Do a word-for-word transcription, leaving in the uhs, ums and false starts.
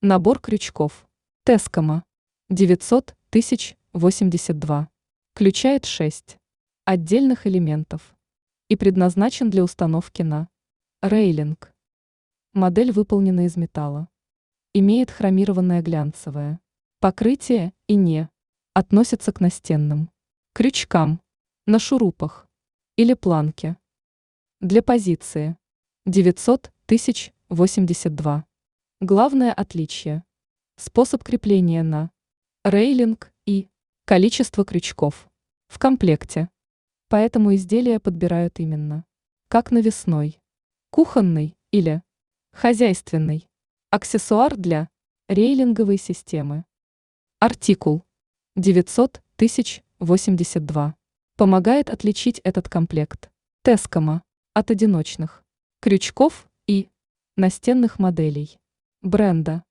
Набор крючков. Тескома. девятьсот тысяч восемьдесят два. Включает шесть отдельных элементов и предназначен для установки на рейлинг. Модель выполнена из металла. Имеет хромированное глянцевое покрытие и не относится к настенным крючкам на шурупах или планке. Для позиции девятьсот тысяч восемьдесят два. Главное отличие – способ крепления на рейлинг и количество крючков в комплекте. Поэтому изделия подбирают именно как навесной, кухонный или хозяйственный аксессуар для рейлинговой системы. Артикул девятьсот тысяч восемьдесят два помогает отличить этот комплект Тескома от одиночных крючков и настенных моделей бренда.